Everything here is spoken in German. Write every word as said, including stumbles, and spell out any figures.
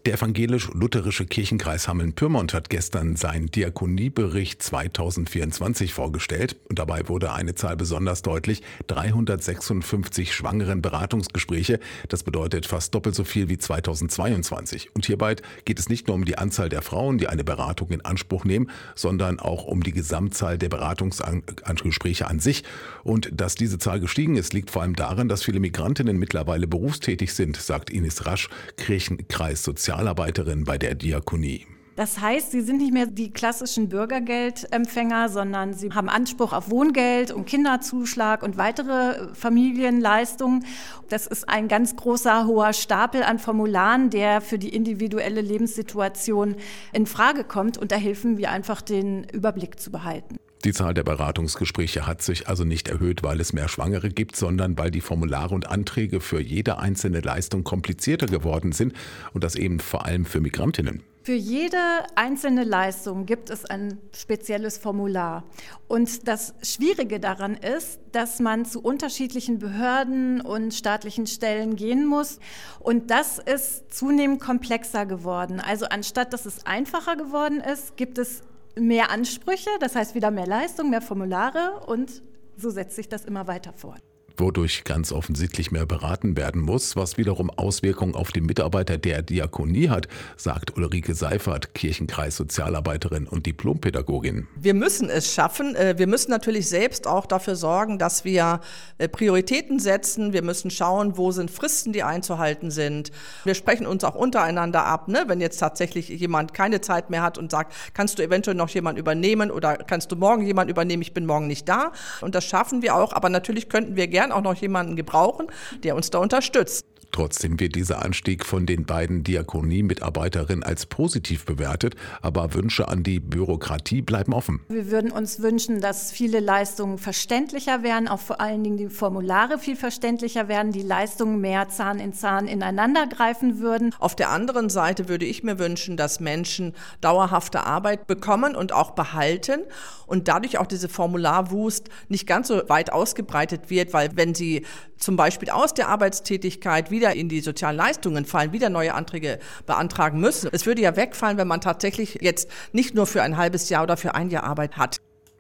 Der evangelisch-lutherische Kirchenkreis Hameln-Pyrmont hat gestern seinen Diakoniebericht zweitausendvierundzwanzig vorgestellt. Und dabei wurde eine Zahl besonders deutlich: dreihundertsechsundfünfzig Schwangerenberatungsgespräche. Das bedeutet fast doppelt so viel wie zweitausendzweiundzwanzig. Und hierbei geht es nicht nur um die Anzahl der Frauen, die eine Beratung in Anspruch nehmen, sondern auch um die Gesamtzahl der Beratungsgespräche an sich. Und dass diese Zahl gestiegen ist, liegt vor allem daran, dass viele Migrantinnen mittlerweile berufstätig sind, sagt Ines Rasch, Kirchenkreis Sozialarbeiterin bei der Diakonie. Das heißt, sie sind nicht mehr die klassischen Bürgergeldempfänger, sondern sie haben Anspruch auf Wohngeld und Kinderzuschlag und weitere Familienleistungen. Das ist ein ganz großer, hoher Stapel an Formularen, der für die individuelle Lebenssituation in Frage kommt. Und da helfen wir einfach, den Überblick zu behalten. Die Zahl der Beratungsgespräche hat sich also nicht erhöht, weil es mehr Schwangere gibt, sondern weil die Formulare und Anträge für jede einzelne Leistung komplizierter geworden sind und das eben vor allem für Migrantinnen. Für jede einzelne Leistung gibt es ein spezielles Formular. Und das Schwierige daran ist, dass man zu unterschiedlichen Behörden und staatlichen Stellen gehen muss. Und das ist zunehmend komplexer geworden. Also anstatt dass es einfacher geworden ist, gibt es mehr Ansprüche, das heißt wieder mehr Leistung, mehr Formulare, und so setzt sich das immer weiter fort. Wodurch ganz offensichtlich mehr beraten werden muss, was wiederum Auswirkungen auf die Mitarbeiter der Diakonie hat, sagt Ulrike Seifert, Kirchenkreis Sozialarbeiterin und Diplompädagogin. Wir müssen es schaffen. Wir müssen natürlich selbst auch dafür sorgen, dass wir Prioritäten setzen. Wir müssen schauen, wo sind Fristen, die einzuhalten sind. Wir sprechen uns auch untereinander ab, ne? Wenn jetzt tatsächlich jemand keine Zeit mehr hat und sagt, kannst du eventuell noch jemanden übernehmen oder kannst du morgen jemanden übernehmen, ich bin morgen nicht da. Und das schaffen wir auch, aber natürlich könnten wir gerne auch noch jemanden gebrauchen, der uns da unterstützt. Trotzdem wird dieser Anstieg von den beiden Diakonie-Mitarbeiterinnen als positiv bewertet, aber Wünsche an die Bürokratie bleiben offen. Wir würden uns wünschen, dass viele Leistungen verständlicher werden, auch vor allen Dingen die Formulare viel verständlicher werden, die Leistungen mehr Zahn in Zahn ineinander greifen würden. Auf der anderen Seite würde ich mir wünschen, dass Menschen dauerhafte Arbeit bekommen und auch behalten und dadurch auch diese Formularwust nicht ganz so weit ausgebreitet wird, weil wenn sie zum Beispiel aus der Arbeitstätigkeit wieder in die sozialen Leistungen fallen, wieder neue Anträge beantragen müssen. Es würde ja wegfallen, wenn man tatsächlich jetzt nicht nur für ein halbes Jahr oder für ein Jahr Arbeit hat.